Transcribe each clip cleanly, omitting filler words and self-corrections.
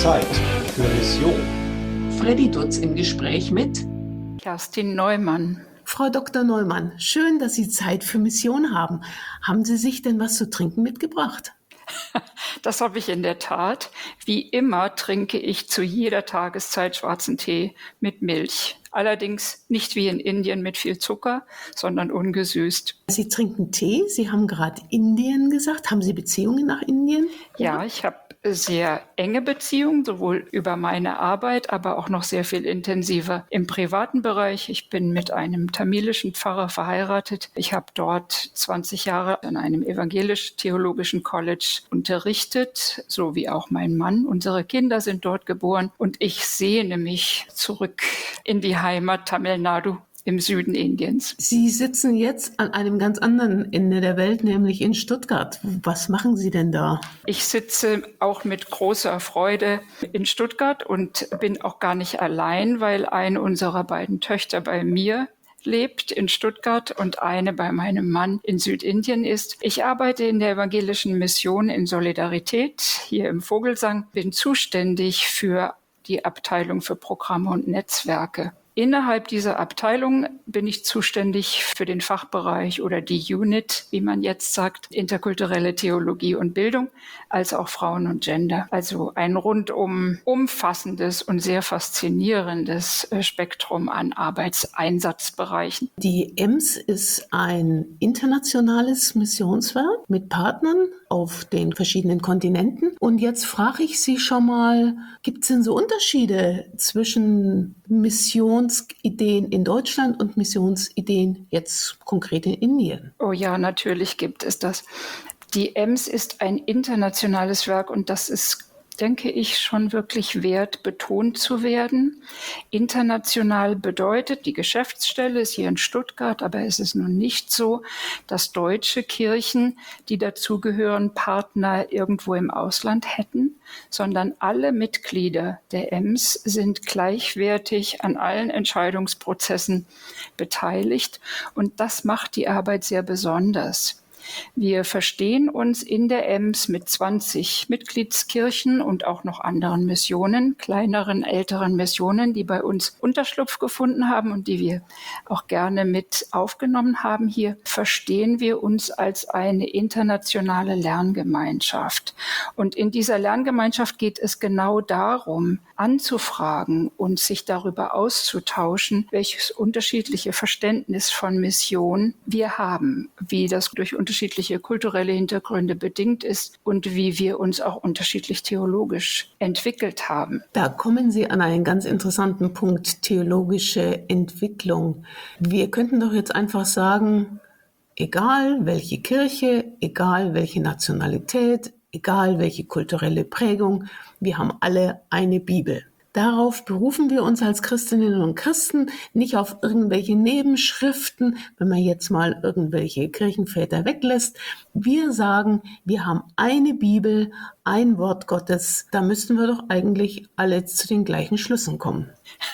Zeit für Mission. Freddy Dutz im Gespräch mit Kerstin Neumann. Frau Dr. Neumann, schön, dass Sie Zeit für Mission haben. Haben Sie sich denn was zu trinken mitgebracht? Das habe ich in der Tat. Wie immer trinke ich zu jeder Tageszeit schwarzen Tee mit Milch. Allerdings nicht wie in Indien mit viel Zucker, sondern ungesüßt. Sie trinken Tee. Sie haben gerade Indien gesagt. Haben Sie Beziehungen nach Indien? Ja, ich habe sehr enge Beziehungen, sowohl über meine Arbeit, aber auch noch sehr viel intensiver im privaten Bereich. Ich bin mit einem tamilischen Pfarrer verheiratet. Ich habe dort 20 Jahre an einem evangelisch-theologischen College unterrichtet, so wie auch mein Mann. Unsere Kinder sind dort geboren und ich sehne mich zurück in die Heimat Tamil Nadu im Süden Indiens. Sie sitzen jetzt an einem ganz anderen Ende der Welt, nämlich in Stuttgart. Was machen Sie denn da? Ich sitze auch mit großer Freude in Stuttgart und bin auch gar nicht allein, weil eine unserer beiden Töchter bei mir lebt in Stuttgart und eine bei meinem Mann in Südindien ist. Ich arbeite in der evangelischen Mission in Solidarität hier im Vogelsang, bin zuständig für die Abteilung für Programme und Netzwerke. Innerhalb dieser Abteilung bin ich zuständig für den Fachbereich oder die Unit, wie man jetzt sagt, interkulturelle Theologie und Bildung, als auch Frauen und Gender. Also ein rundum umfassendes und sehr faszinierendes Spektrum an Arbeitseinsatzbereichen. Die EMS ist ein internationales Missionswerk mit Partnern auf den verschiedenen Kontinenten. Und jetzt frage ich Sie schon mal, gibt es denn so Unterschiede zwischen Missionsideen in Deutschland und Missionsideen jetzt konkret in Indien? Oh ja, natürlich gibt es das. Die EMS ist ein internationales Werk und das ist, denke ich, schon wirklich wert, betont zu werden. International bedeutet, die Geschäftsstelle ist hier in Stuttgart, aber es ist nun nicht so, dass deutsche Kirchen, die dazugehören, Partner irgendwo im Ausland hätten, sondern alle Mitglieder der EMS sind gleichwertig an allen Entscheidungsprozessen beteiligt und das macht die Arbeit sehr besonders. Wir verstehen uns in der EMS mit 20 Mitgliedskirchen und auch noch anderen Missionen, kleineren, älteren Missionen, die bei uns Unterschlupf gefunden haben und die wir auch gerne mit aufgenommen haben. Hier verstehen wir uns als eine internationale Lerngemeinschaft. Und in dieser Lerngemeinschaft geht es genau darum, anzufragen und sich darüber auszutauschen, welches unterschiedliche Verständnis von Mission wir haben, wie das durch unterschiedliche kulturelle Hintergründe bedingt ist und wie wir uns auch unterschiedlich theologisch entwickelt haben. Da kommen Sie an einen ganz interessanten Punkt, theologische Entwicklung. Wir könnten doch jetzt einfach sagen, egal welche Kirche, egal welche Nationalität, egal welche kulturelle Prägung, wir haben alle eine Bibel. Darauf berufen wir uns als Christinnen und Christen, nicht auf irgendwelche Nebenschriften, wenn man jetzt mal irgendwelche Kirchenväter weglässt. Wir sagen, wir haben eine Bibel, ein Wort Gottes. Da müssten wir doch eigentlich alle zu den gleichen Schlüssen kommen.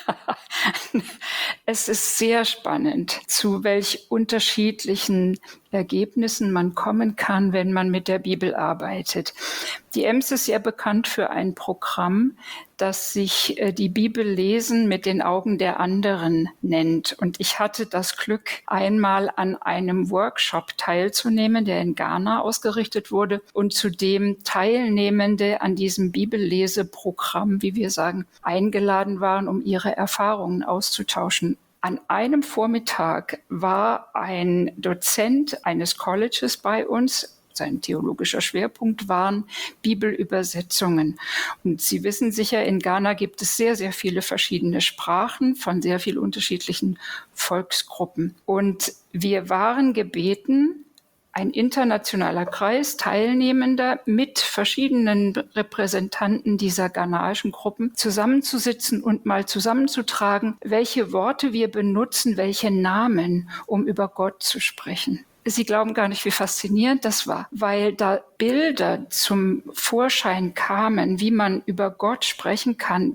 Es ist sehr spannend, zu welch unterschiedlichen Ergebnissen man kommen kann, wenn man mit der Bibel arbeitet. Die EMS ist sehr bekannt für ein Programm, das sich die Bibel lesen mit den Augen der anderen nennt. Und ich hatte das Glück, einmal an einem Workshop teilzunehmen, der in Ghana ausgerichtet wurde und zu dem Teilnehmende an diesem Bibelleseprogramm, wie wir sagen, eingeladen waren, um ihre Erfahrungen auszutauschen. An einem Vormittag war ein Dozent eines Colleges bei uns. Sein theologischer Schwerpunkt waren Bibelübersetzungen. Und Sie wissen sicher, in Ghana gibt es sehr, sehr viele verschiedene Sprachen von sehr vielen unterschiedlichen Volksgruppen. Und wir waren gebeten, ein internationaler Kreis Teilnehmender mit verschiedenen Repräsentanten dieser ghanaischen Gruppen zusammenzusitzen und mal zusammenzutragen, welche Worte wir benutzen, welche Namen, um über Gott zu sprechen. Sie glauben gar nicht, wie faszinierend das war, weil da Bilder zum Vorschein kamen, wie man über Gott sprechen kann,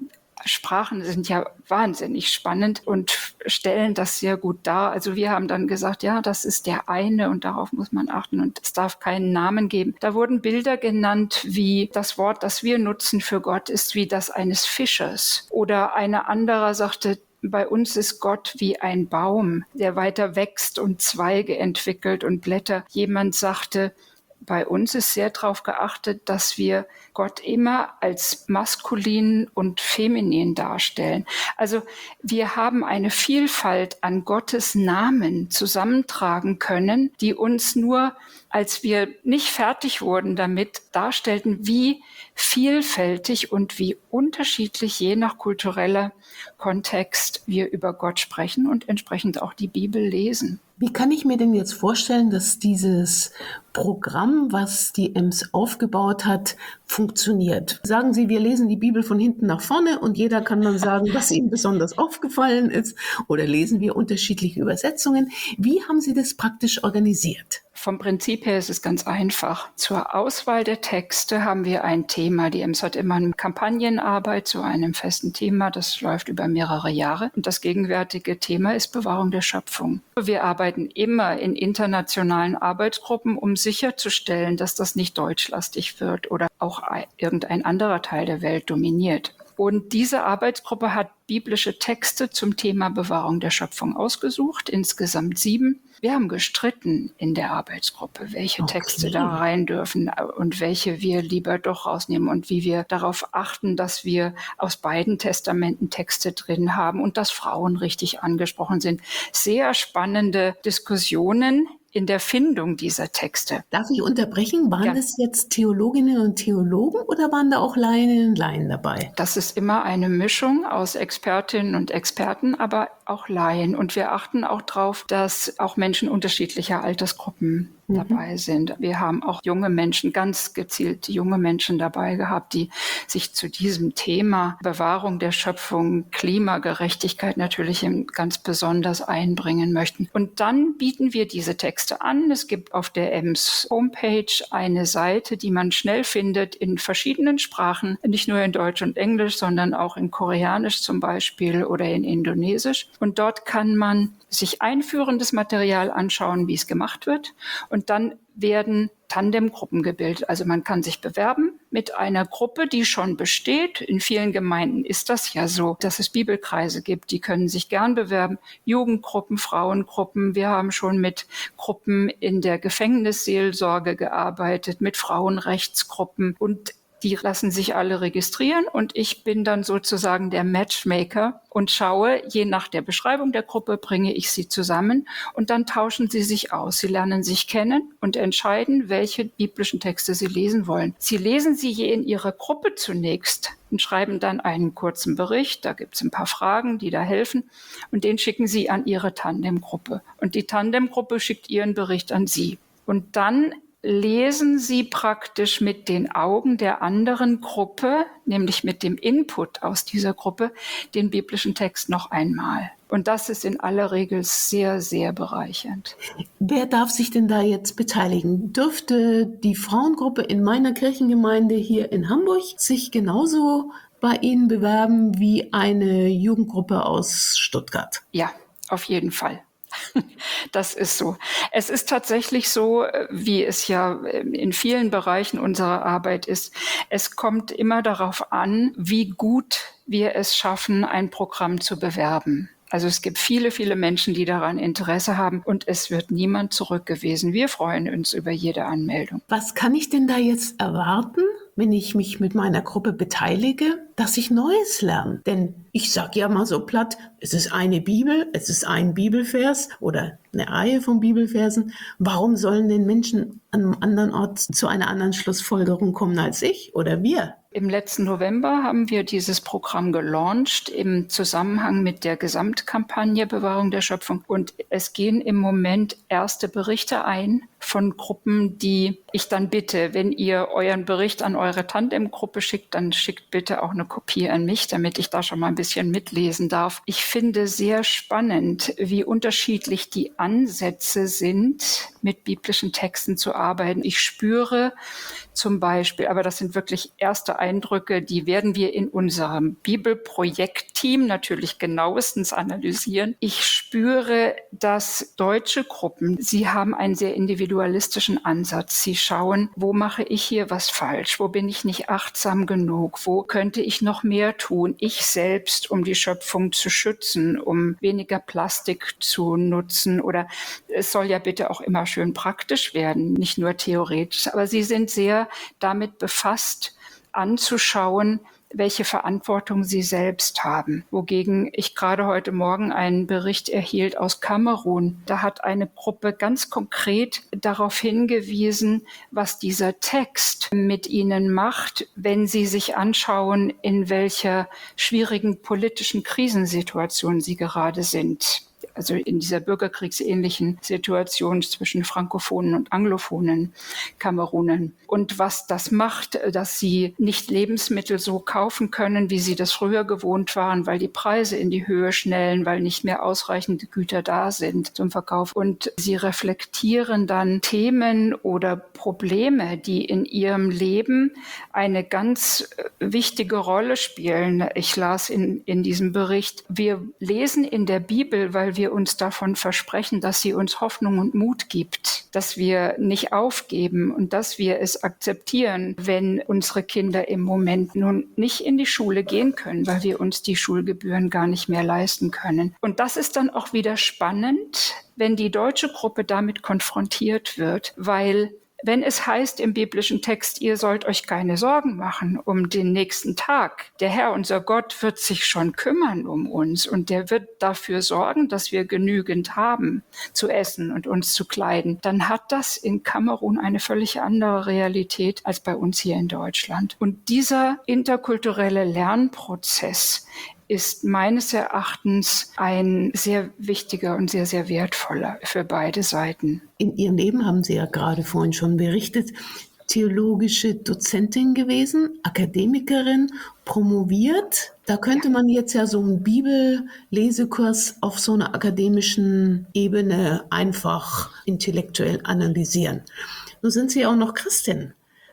Sprachen sind ja wahnsinnig spannend und stellen das sehr gut dar. Also wir haben dann gesagt, ja, das ist der eine und darauf muss man achten und es darf keinen Namen geben. Da wurden Bilder genannt, wie das Wort, das wir nutzen für Gott, ist wie das eines Fischers. Oder eine andere sagte, bei uns ist Gott wie ein Baum, der weiter wächst und Zweige entwickelt und Blätter. Jemand sagte, bei uns ist sehr darauf geachtet, dass wir Gott immer als maskulin und feminin darstellen. Also wir haben eine Vielfalt an Gottes Namen zusammentragen können, die uns nur, als wir nicht fertig wurden damit, darstellten, wie vielfältig und wie unterschiedlich je nach kultureller Kontext wir über Gott sprechen und entsprechend auch die Bibel lesen. Wie kann ich mir denn jetzt vorstellen, dass dieses Programm, was die EMS aufgebaut hat, funktioniert? Sagen Sie, wir lesen die Bibel von hinten nach vorne und jeder kann dann sagen, was ihm besonders aufgefallen ist, oder lesen wir unterschiedliche Übersetzungen? Wie haben Sie das praktisch organisiert? Vom Prinzip her ist es ganz einfach. Zur Auswahl der Texte haben wir ein Thema. Die EMS hat immer eine Kampagnenarbeit zu einem festen Thema. Das läuft über mehrere Jahre. Und das gegenwärtige Thema ist Bewahrung der Schöpfung. Wir arbeiten immer in internationalen Arbeitsgruppen, um sicherzustellen, dass das nicht deutschlastig wird oder auch irgendein anderer Teil der Welt dominiert. Und diese Arbeitsgruppe hat biblische Texte zum Thema Bewahrung der Schöpfung ausgesucht, insgesamt 7. Wir haben gestritten in der Arbeitsgruppe, welche Texte da rein dürfen und welche wir lieber doch rausnehmen und wie wir darauf achten, dass wir aus beiden Testamenten Texte drin haben und dass Frauen richtig angesprochen sind. Sehr spannende Diskussionen in der Findung dieser Texte. Darf ich unterbrechen? Waren das jetzt Theologinnen und Theologen oder waren da auch Laien und Laien dabei? Das ist immer eine Mischung aus Expertinnen und Experten, aber auch Laien. Und wir achten auch darauf, dass auch Menschen unterschiedlicher Altersgruppen dabei sind. Wir haben auch junge Menschen, ganz gezielt junge Menschen dabei gehabt, die sich zu diesem Thema Bewahrung der Schöpfung, Klimagerechtigkeit natürlich ganz besonders einbringen möchten. Und dann bieten wir diese Texte an. Es gibt auf der EMS Homepage eine Seite, die man schnell findet in verschiedenen Sprachen, nicht nur in Deutsch und Englisch, sondern auch in Koreanisch zum Beispiel oder in Indonesisch. Und dort kann man sich einführendes Material anschauen, wie es gemacht wird. Und dann werden Tandemgruppen gebildet. Also man kann sich bewerben mit einer Gruppe, die schon besteht. In vielen Gemeinden ist das ja so, dass es Bibelkreise gibt. Die können sich gern bewerben. Jugendgruppen, Frauengruppen. Wir haben schon mit Gruppen in der Gefängnisseelsorge gearbeitet, mit Frauenrechtsgruppen. Und die lassen sich alle registrieren und ich bin dann sozusagen der Matchmaker und schaue, je nach der Beschreibung der Gruppe bringe ich sie zusammen und dann tauschen sie sich aus. Sie lernen sich kennen und entscheiden, welche biblischen Texte sie lesen wollen. Sie lesen sie je in ihrer Gruppe zunächst und schreiben dann einen kurzen Bericht. Da gibt es ein paar Fragen, die da helfen und den schicken sie an ihre Tandemgruppe. Und die Tandemgruppe schickt ihren Bericht an sie. Und dann lesen Sie praktisch mit den Augen der anderen Gruppe, nämlich mit dem Input aus dieser Gruppe, den biblischen Text noch einmal. Und das ist in aller Regel sehr, sehr bereichernd. Wer darf sich denn da jetzt beteiligen? Dürfte die Frauengruppe in meiner Kirchengemeinde hier in Hamburg sich genauso bei Ihnen bewerben wie eine Jugendgruppe aus Stuttgart? Ja, auf jeden Fall. Das ist so. Es ist tatsächlich so, wie es ja in vielen Bereichen unserer Arbeit ist. Es kommt immer darauf an, wie gut wir es schaffen, ein Programm zu bewerben. Also es gibt viele, viele Menschen, die daran Interesse haben und es wird niemand zurückgewiesen. Wir freuen uns über jede Anmeldung. Was kann ich denn da jetzt erwarten, wenn ich mich mit meiner Gruppe beteilige, dass ich Neues lerne? Denn ich sage ja mal so platt, es ist eine Bibel, es ist ein Bibelvers oder eine Reihe von Bibelversen. Warum sollen denn Menschen an einem anderen Ort zu einer anderen Schlussfolgerung kommen als ich oder wir? Im letzten November haben wir dieses Programm gelauncht im Zusammenhang mit der Gesamtkampagne Bewahrung der Schöpfung. Und es gehen im Moment erste Berichte ein von Gruppen, die ich dann bitte, wenn ihr euren Bericht an eure Tandemgruppe schickt, dann schickt bitte auch eine Kopie an mich, damit ich da schon mal ein bisschen mitlesen darf. Ich finde sehr spannend, wie unterschiedlich die Ansätze sind, mit biblischen Texten zu arbeiten. Ich spüre zum Beispiel, aber das sind wirklich erste Eindrücke, die werden wir in unserem Bibelprojektteam natürlich genauestens analysieren. Ich spüre, dass deutsche Gruppen, sie haben einen sehr individualistischen Ansatz. Sie schauen, wo mache ich hier was falsch? Wo bin ich nicht achtsam genug? Wo könnte ich noch mehr tun? Ich selbst, um die Schöpfung zu schützen, um weniger Plastik zu nutzen, oder es soll ja bitte auch immer schön praktisch werden, nicht nur theoretisch. Aber sie sind sehr damit befasst, anzuschauen, welche Verantwortung sie selbst haben. Wogegen ich gerade heute Morgen einen Bericht erhielt aus Kamerun. Da hat eine Gruppe ganz konkret darauf hingewiesen, was dieser Text mit ihnen macht, wenn sie sich anschauen, in welcher schwierigen politischen Krisensituation sie gerade sind. Also in dieser bürgerkriegsähnlichen Situation zwischen Frankophonen und Anglophonen Kamerunen. Und was das macht, dass sie nicht Lebensmittel so kaufen können, wie sie das früher gewohnt waren, weil die Preise in die Höhe schnellen, weil nicht mehr ausreichende Güter da sind zum Verkauf. Und sie reflektieren dann Themen oder Probleme, die in ihrem Leben eine ganz wichtige Rolle spielen. Ich las in diesem Bericht, wir lesen in der Bibel, weil wir uns davon versprechen, dass sie uns Hoffnung und Mut gibt, dass wir nicht aufgeben und dass wir es akzeptieren, wenn unsere Kinder im Moment nun nicht in die Schule gehen können, weil wir uns die Schulgebühren gar nicht mehr leisten können. Und das ist dann auch wieder spannend, wenn die deutsche Gruppe damit konfrontiert wird, weil wenn es heißt im biblischen Text, ihr sollt euch keine Sorgen machen um den nächsten Tag. Der Herr, unser Gott, wird sich schon kümmern um uns und der wird dafür sorgen, dass wir genügend haben zu essen und uns zu kleiden. Dann hat das in Kamerun eine völlig andere Realität als bei uns hier in Deutschland. Und dieser interkulturelle Lernprozess ist meines Erachtens ein sehr wichtiger und sehr, sehr wertvoller für beide Seiten. In Ihrem Leben haben Sie ja gerade vorhin schon berichtet, theologische Dozentin gewesen, Akademikerin, promoviert. Da könnte man jetzt ja so einen Bibellesekurs auf so einer akademischen Ebene einfach intellektuell analysieren. Nun sind Sie auch noch Christin.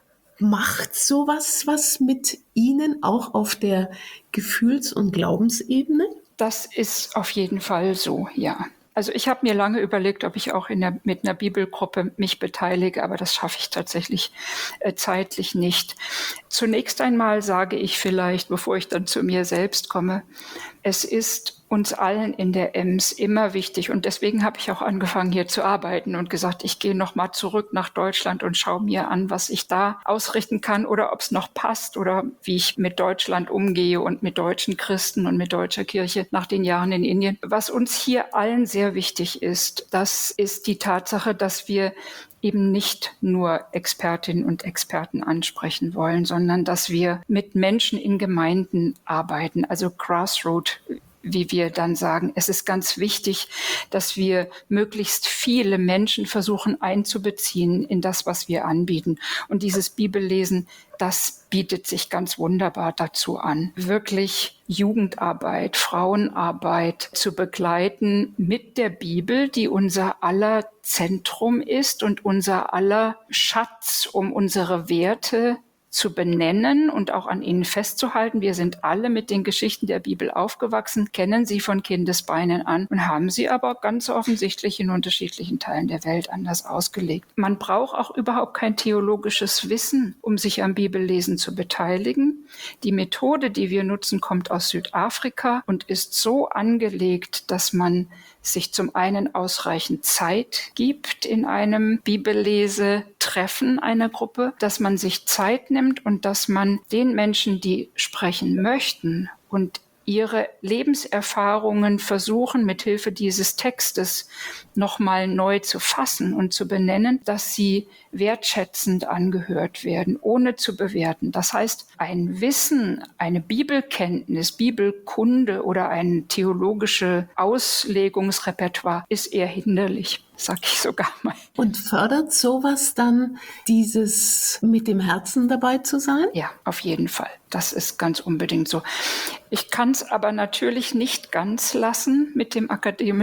Macht sowas was mit Ihnen auch auf der Gefühls- und Glaubensebene? Das ist auf jeden Fall so, ja. Also ich habe mir lange überlegt, ob ich auch mit einer Bibelgruppe mich beteilige, aber das schaffe ich tatsächlich zeitlich nicht. Zunächst einmal sage ich vielleicht, bevor ich dann zu mir selbst komme, es ist uns allen in der EMS immer wichtig und deswegen habe ich auch angefangen hier zu arbeiten und gesagt, ich gehe noch mal zurück nach Deutschland und schaue mir an, was ich da ausrichten kann oder ob es noch passt oder wie ich mit Deutschland umgehe und mit deutschen Christen und mit deutscher Kirche nach den Jahren in Indien. Was uns hier allen sehr wichtig ist, das ist die Tatsache, dass wir eben nicht nur Expertinnen und Experten ansprechen wollen, sondern dass wir mit Menschen in Gemeinden arbeiten, also Grassroot, wie wir dann sagen. Es ist ganz wichtig, dass wir möglichst viele Menschen versuchen einzubeziehen in das, was wir anbieten. Und dieses Bibellesen, das bietet sich ganz wunderbar dazu an, wirklich Jugendarbeit, Frauenarbeit zu begleiten mit der Bibel, die unser aller Zentrum ist und unser aller Schatz, um unsere Werte zu benennen und auch an ihnen festzuhalten. Wir sind alle mit den Geschichten der Bibel aufgewachsen, kennen sie von Kindesbeinen an und haben sie aber ganz offensichtlich in unterschiedlichen Teilen der Welt anders ausgelegt. Man braucht auch überhaupt kein theologisches Wissen, um sich am Bibellesen zu beteiligen. Die Methode, die wir nutzen, kommt aus Südafrika und ist so angelegt, dass man sich zum einen ausreichend Zeit gibt in einem Bibellesetreffen einer Gruppe, dass man sich Zeit nimmt und dass man den Menschen, die sprechen möchten und ihre Lebenserfahrungen versuchen, mithilfe dieses Textes nochmal neu zu fassen und zu benennen, dass sie wertschätzend angehört werden, ohne zu bewerten. Das heißt, ein Wissen, eine Bibelkenntnis, Bibelkunde oder ein theologisches Auslegungsrepertoire ist eher hinderlich, sag ich sogar mal. Und fördert sowas dann dieses mit dem Herzen dabei zu sein? Ja, auf jeden Fall. Das ist ganz unbedingt so. Ich kann es aber natürlich nicht ganz lassen mit dem Akademischen.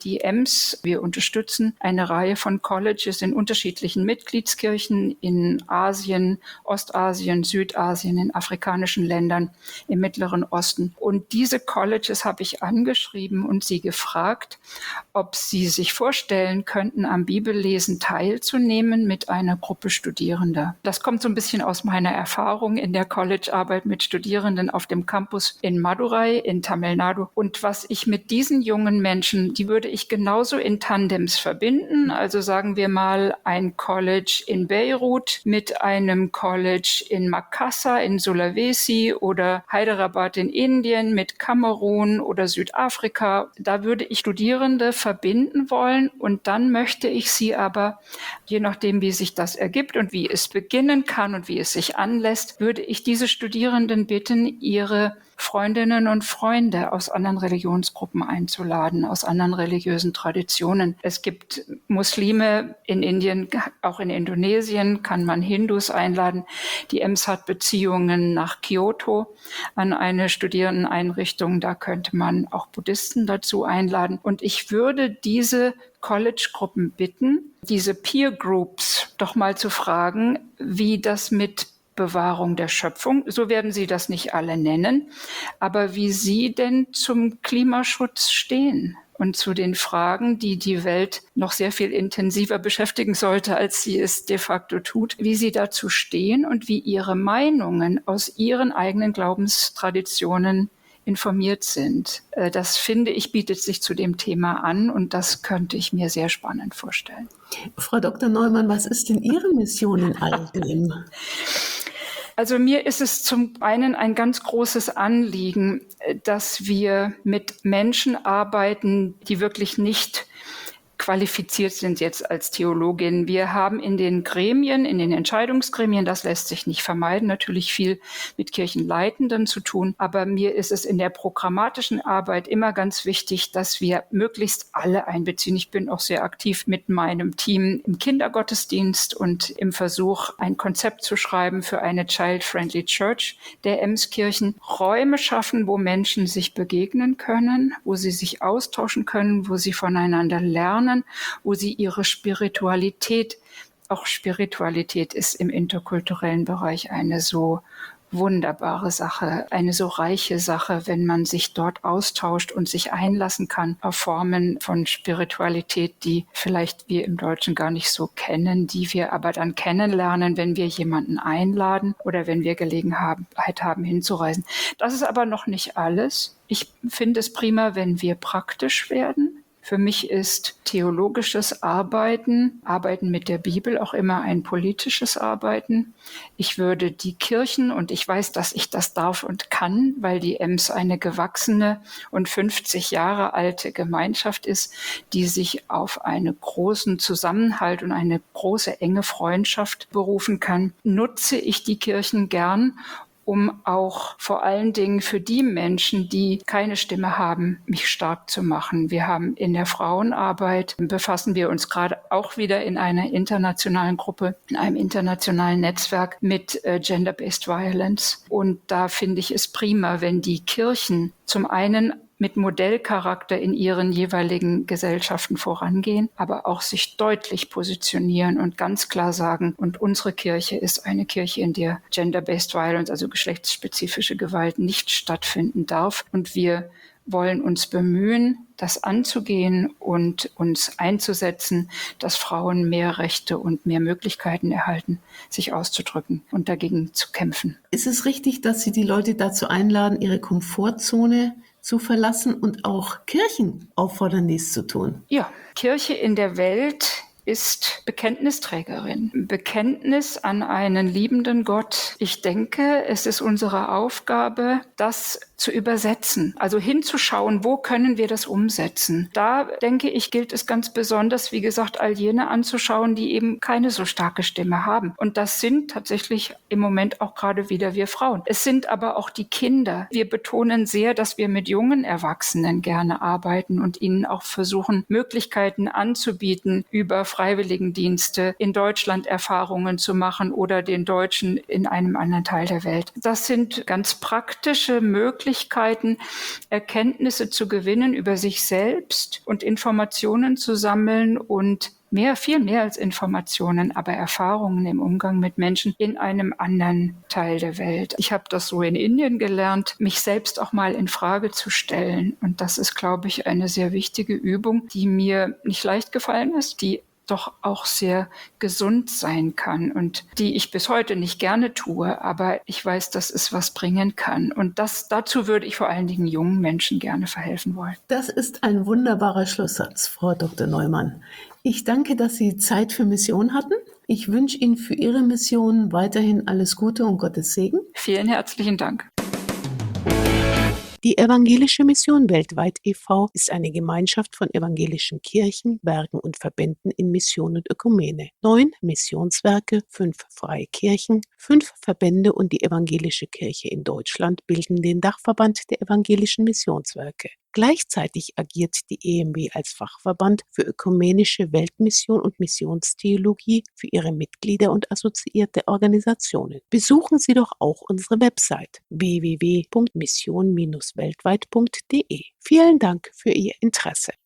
die EMS. Wir unterstützen eine Reihe von Colleges in unterschiedlichen Mitgliedskirchen in Asien, Ostasien, Südasien, in afrikanischen Ländern, im Mittleren Osten. Und diese Colleges habe ich angeschrieben und sie gefragt, ob sie sich vorstellen könnten, am Bibellesen teilzunehmen mit einer Gruppe Studierender. Das kommt so ein bisschen aus meiner Erfahrung in der Collegearbeit mit Studierenden auf dem Campus in Madurai in Tamil Nadu. Und was ich mit diesen jungen Menschen, die würde ich genauso in Tandems verbinden. Also sagen wir mal ein College in Beirut mit einem College in Makassar in Sulawesi oder Hyderabad in Indien mit Kamerun oder Südafrika. Da würde ich Studierende verbinden wollen und dann möchte ich sie aber, je nachdem wie sich das ergibt und wie es beginnen kann und wie es sich anlässt, würde ich diese Studierenden bitten, ihre Freundinnen und Freunde aus anderen Religionsgruppen einzuladen, aus anderen religiösen Traditionen. Es gibt Muslime in Indien, auch in Indonesien kann man Hindus einladen. Die EMS hat Beziehungen nach Kyoto an eine Studierendeneinrichtung. Da könnte man auch Buddhisten dazu einladen. Und ich würde diese College-Gruppen bitten, diese Peer Groups doch mal zu fragen, wie das mit Bewahrung der Schöpfung, so werden Sie das nicht alle nennen, aber wie Sie denn zum Klimaschutz stehen und zu den Fragen, die die Welt noch sehr viel intensiver beschäftigen sollte, als sie es de facto tut, wie Sie dazu stehen und wie Ihre Meinungen aus Ihren eigenen Glaubenstraditionen informiert sind. Das, finde ich, bietet sich zu dem Thema an und das könnte ich mir sehr spannend vorstellen. Frau Dr. Neumann, was ist denn Ihre Mission in all dem? Also mir ist es zum einen ein ganz großes Anliegen, dass wir mit Menschen arbeiten, die wirklich nicht qualifiziert sind jetzt als Theologin. Wir haben in den Gremien, in den Entscheidungsgremien, das lässt sich nicht vermeiden, natürlich viel mit Kirchenleitenden zu tun. Aber mir ist es in der programmatischen Arbeit immer ganz wichtig, dass wir möglichst alle einbeziehen. Ich bin auch sehr aktiv mit meinem Team im Kindergottesdienst und im Versuch, ein Konzept zu schreiben für eine Child-Friendly Church der Emskirchen. Räume schaffen, wo Menschen sich begegnen können, wo sie sich austauschen können, wo sie voneinander lernen, wo sie ihre Spiritualität, auch Spiritualität ist im interkulturellen Bereich eine so wunderbare Sache, eine so reiche Sache, wenn man sich dort austauscht und sich einlassen kann auf Formen von Spiritualität, die vielleicht wir im Deutschen gar nicht so kennen, die wir aber dann kennenlernen, wenn wir jemanden einladen oder wenn wir Gelegenheit haben, hinzureisen. Das ist aber noch nicht alles. Ich finde es prima, wenn wir praktisch werden. Für mich ist theologisches Arbeiten mit der Bibel auch immer ein politisches Arbeiten. Ich würde die Kirchen, und ich weiß, dass ich das darf und kann, weil die EMS eine gewachsene und 50 Jahre alte Gemeinschaft ist, die sich auf einen großen Zusammenhalt und eine große enge Freundschaft berufen kann, nutze ich die Kirchen gern, um auch vor allen Dingen für die Menschen, die keine Stimme haben, mich stark zu machen. Wir haben in der Frauenarbeit, befassen wir uns gerade auch wieder in einer internationalen Gruppe, in einem internationalen Netzwerk mit Gender-Based Violence. Und da finde ich es prima, wenn die Kirchen zum einen mit Modellcharakter in ihren jeweiligen Gesellschaften vorangehen, aber auch sich deutlich positionieren und ganz klar sagen, und unsere Kirche ist eine Kirche, in der Gender-Based Violence, also geschlechtsspezifische Gewalt, nicht stattfinden darf. Und wir wollen uns bemühen, das anzugehen und uns einzusetzen, dass Frauen mehr Rechte und mehr Möglichkeiten erhalten, sich auszudrücken und dagegen zu kämpfen. Ist es richtig, dass Sie die Leute dazu einladen, ihre Komfortzone zu verlassen und auch Kirchen auffordern, dies zu tun? Ja, Kirche in der Welt ist Bekenntnisträgerin. Bekenntnis an einen liebenden Gott. Ich denke, es ist unsere Aufgabe, das zu übersetzen, also hinzuschauen, wo können wir das umsetzen. Da, denke ich, gilt es ganz besonders, wie gesagt, all jene anzuschauen, die eben keine so starke Stimme haben. Und das sind tatsächlich im Moment auch gerade wieder wir Frauen. Es sind aber auch die Kinder. Wir betonen sehr, dass wir mit jungen Erwachsenen gerne arbeiten und ihnen auch versuchen, Möglichkeiten anzubieten, über Freiwilligendienste in Deutschland Erfahrungen zu machen oder den Deutschen in einem anderen Teil der Welt. Das sind ganz praktische Möglichkeiten, Erkenntnisse zu gewinnen über sich selbst und Informationen zu sammeln und viel mehr als Informationen, aber Erfahrungen im Umgang mit Menschen in einem anderen Teil der Welt. Ich habe das so in Indien gelernt, mich selbst auch mal in Frage zu stellen. Und das ist, glaube ich, eine sehr wichtige Übung, die mir nicht leicht gefallen ist, die doch auch sehr gesund sein kann und die ich bis heute nicht gerne tue, aber ich weiß, dass es was bringen kann. Und dazu würde ich vor allen Dingen jungen Menschen gerne verhelfen wollen. Das ist ein wunderbarer Schlusssatz, Frau Dr. Neumann. Ich danke, dass Sie Zeit für Mission hatten. Ich wünsche Ihnen für Ihre Mission weiterhin alles Gute und Gottes Segen. Vielen herzlichen Dank. Die Evangelische Mission Weltweit e.V. ist eine Gemeinschaft von evangelischen Kirchen, Werken und Verbänden in Mission und Ökumene. 9 Missionswerke, 5 freie Kirchen, 5 Verbände und die Evangelische Kirche in Deutschland bilden den Dachverband der evangelischen Missionswerke. Gleichzeitig agiert die EMW als Fachverband für ökumenische Weltmission und Missionstheologie für ihre Mitglieder und assoziierte Organisationen. Besuchen Sie doch auch unsere Website www.mission-weltweit.de. Vielen Dank für Ihr Interesse.